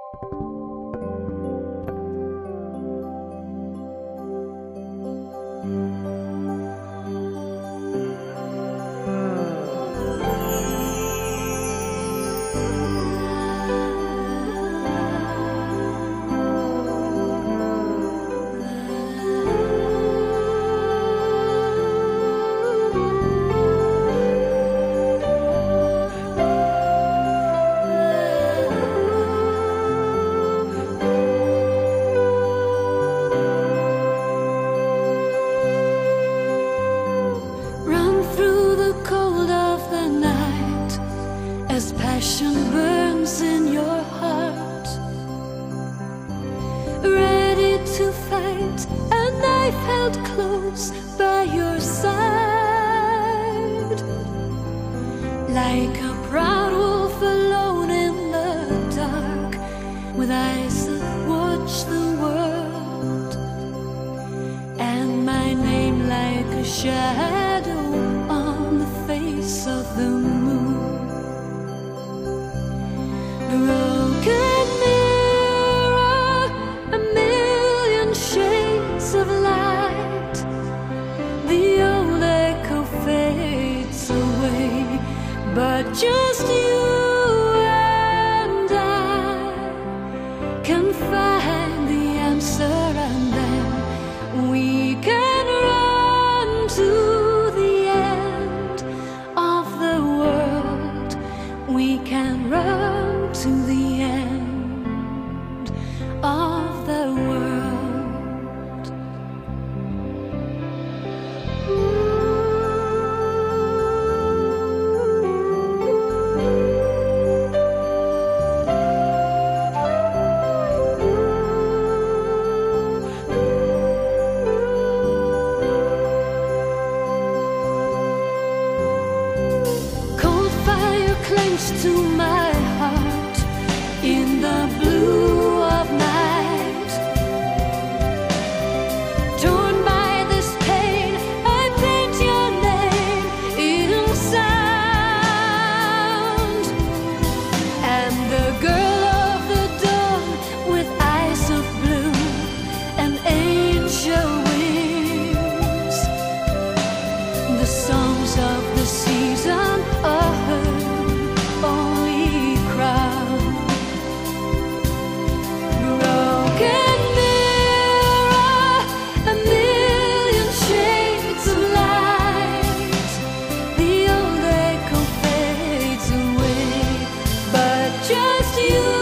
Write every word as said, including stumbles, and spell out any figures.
As passion burns in your heart, ready to fight, a knife held close by your side. Like a proud wolf alone in the dark, with eyes that watch the world, and my name like a shadow on the face of the moon. Broken mirror, a million shades of light. The old echo fades away, but just you and I can find the answer, and then we can run to the end of the world. We can run to the end of the world. Cold fire clenched to my heart in the blue of night. Torn by this pain, I paint your name in sound. And the girl of the dawn with eyes of blue and angel wings. The songs of the season are heard only crown. Broken mirror, a million shades of light. The old echo fades away, but just you